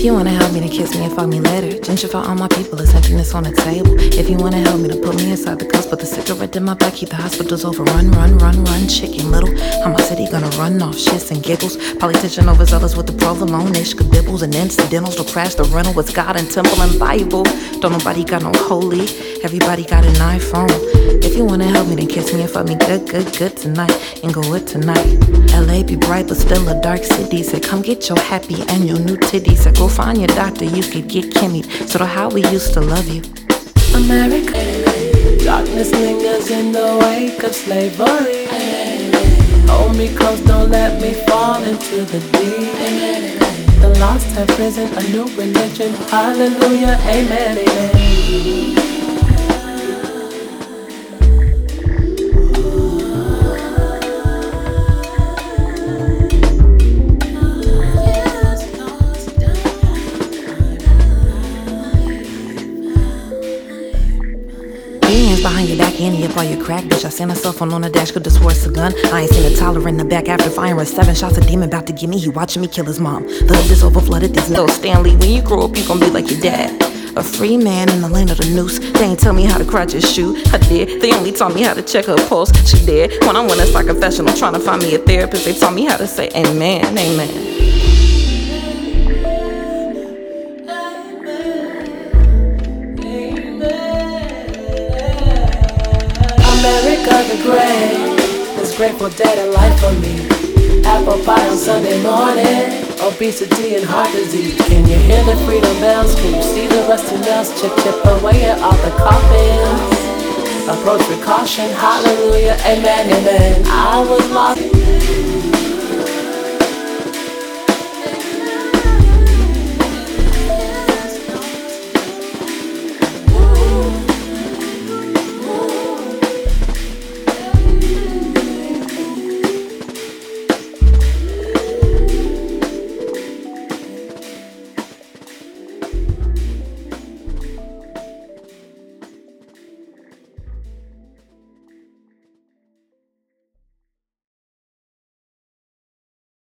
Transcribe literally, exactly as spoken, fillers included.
If you wanna help me, then kiss me and fuck me later. Gentrify all my people, it's emptiness on the table. If you wanna help me, then put me inside the cuffs, put the cigarette in my back, keep the hospitals overrun, run, run, run, chicken little. How my city gonna run off shits and giggles? Politician overzealous with the provolone-ish kabibbles and incidentals. Don't crash the rental with God and temple and Bible. Don't nobody got no holy, everybody got an iPhone. If you wanna help me, then kiss me and fuck me good, good, good tonight, and go with tonight. L A be bright, but still a dark city. Said, come get your happy and your new titties. Said, go find your doctor, you could get Kimmy. Sort of how we used to love you. America. Darkness lingers in the wake of slavery. Hold me close, don't let me fall into the deep. The lost have risen, a new religion. Hallelujah, amen, amen. Behind your back, Annie up all your crack, bitch. I seen a cell phone on the dash, could've swore it's a gun. I ain't seen a toddler in the back after firing seven shots. A demon about to get me, he watching me kill his mom. The hood is over flooded, these no Stanley. When you grow up, you gon' be like your dad. A free man in the land of the noose. They ain't tell me how to crouch his shoe. I did. They only taught me how to check her pulse. She did. When I went as a confessional trying to find me a therapist, they taught me how to say amen, amen. America the great, this grateful day to life for me. Apple pie on Sunday morning, obesity and heart disease. Can you hear the freedom bells? Can you see the rusty nails? Chip chip away at all the coffins. Approach with caution, hallelujah, amen, amen. I was lost.